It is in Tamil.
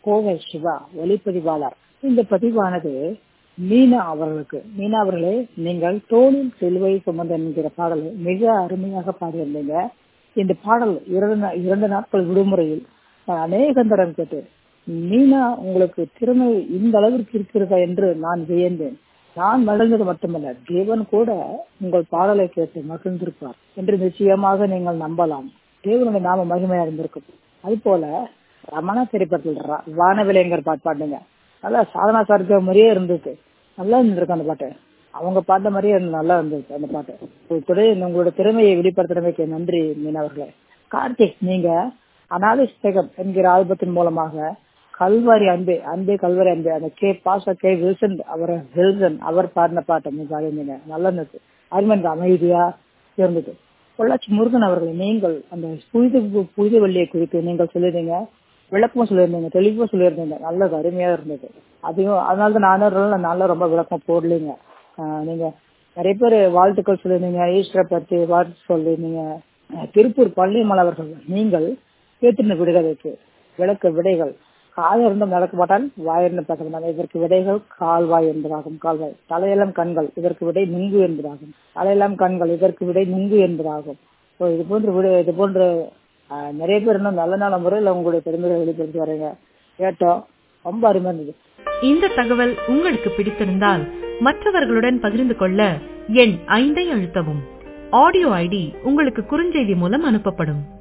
கோவை சிவா ஒளிப்பதிவாளர். இந்த பதிவானது மீனா அவர்களே, நீங்கள் தோளில் சிலுவை சுமந்த என்கிற பாடலை மிக அருமையாக பாடியிருந்தீங்க. இந்த பாடல் 2 நாட்கள் விடுமுறையில் அநேக தரம் கேட்டு, மீனா உங்களுக்கு திறமை இந்த அளவிற்கு இருக்கிறதா என்று நான் வியந்தேன். நான் மகிழ்ந்தது மட்டுமல்ல, தேவன் கூட உங்கள் பாடலை கேட்டு மகிழ்ந்திருப்பார் என்று நிச்சயமாக நீங்கள் நம்பலாம். தேவனுடைய நாம மகிமையா இருந்திருக்கும். அது போல ரமணா திரைப்படத்தில் வானவிலைங்கிற பாட்டு பாடுங்க. நல்லா சாதனா சார்க்க மாதிரியே இருந்துச்சு. நல்லா இருந்திருக்கு அந்த பாட்டு. அவங்க பாட்ட மாதிரியே நல்லா இருந்துச்சு அந்த பாட்டு. உங்களோட திறமையை வெளிப்படுத்துறதுக்கு நன்றி மீனா அவர்களே. கார்த்திக், நீங்க அனாதை சேகம் என்கிற ஆல்பத்தின் மூலமாக கல்வாரி அன்பே கல்வாரி அன்பே அந்த கே வில்சன் அவர் பாடின பாட்டை நீங்க பாடினீங்க. நல்லா இருந்துச்சு. அருமையான அமைதியா இருந்தது. பொள்ளாச்சி முருகன் அவர்கள், நீங்கள் அந்த புனித வெள்ளியை குறித்து நீங்கள் சொல்லிருந்தீங்க, விளக்கமும் சொல்லியிருந்தீங்க, தெளிவும் சொல்லியிருந்தீங்க. நல்லது, அருமையா இருந்தது. அதையும் அதனாலதான் நானும் ரொம்ப விளக்கம் போடலீங்க. நீங்க நிறைய பேர் வாழ்த்துக்கள் சொல்லியிருந்தீங்க, ஈஸ்வரை பற்றி வாழ்த்து சொல்லியிருந்தீங்க. திருப்பூர் பள்ளிமலை அவர்கள், நீங்கள் கேட்டிருந்த விடுதலைக்கு விடைகள் காலிருந்தும் நடக்க மாட்டான், வாயிருந்து பேச மாட்டான், இதற்கு விடைகள் கால்வாய் என்பதாகும். கால்வாய். தலையெல்லாம் கண்கள், இதற்கு விடை நுங்கு என்பதாகும். தலையெல்லாம் கண்கள், இதற்கு விடை நுங்கு என்பதாகும். இது போன்ற நிறைய பேர் இன்னும் நல்ல நல்ல முறையில் உங்களுடைய பெருமைகளை வெளிப்படுத்தி வரீங்க. கேட்டோம், ரொம்ப அருமையா இருந்தது. இந்த தகவல் உங்களுக்கு பிடித்திருந்தால் மற்றவர்களுடன் பகிர்ந்து கொள்ள எண் 5 அழுத்தவும். ஆடியோ ஐடி உங்களுக்கு குறுஞ்செய்தி மூலம் அனுப்பப்படும்.